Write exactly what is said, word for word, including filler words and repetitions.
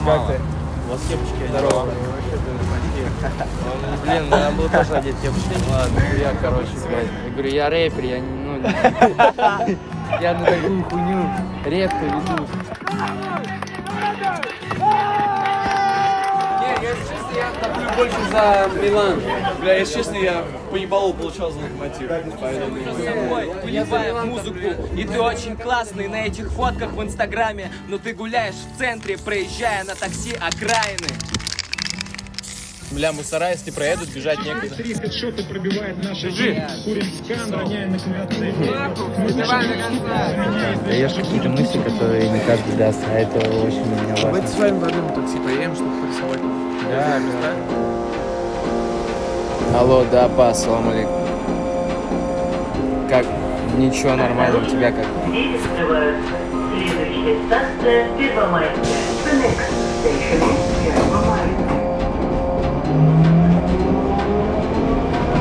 Как ты? У вас кепочки. Здорово. Блин, надо было тоже одеть кепочки. Ладно, я, короче, блядь. Я говорю, я рэпер, я не, ну... Я на такую хуйню редко ведусь. Не, если честно, я топлю больше за Милан. Бля, если честно, я по ебалу получал за Локомотив. Выливаем музыку, и ты очень классный на этих фотках в инстаграме, но ты гуляешь в центре, проезжая на такси окраины. Бля, мусора, если проедут, бежать некуда. Три хедшоты пробивает наша Курим скан, роняем на клавиатуре. Даешь какие-то мысли, которые не каждый даст, а это очень для меня важно. Давайте с вами в одном такси поедем, чтобы порисовать. Да, да. Алло, да, па, ассаламу алейкум. Как? Ничего, нормально, у тебя как? Двери открываются. Следующая станция Первомайская. The next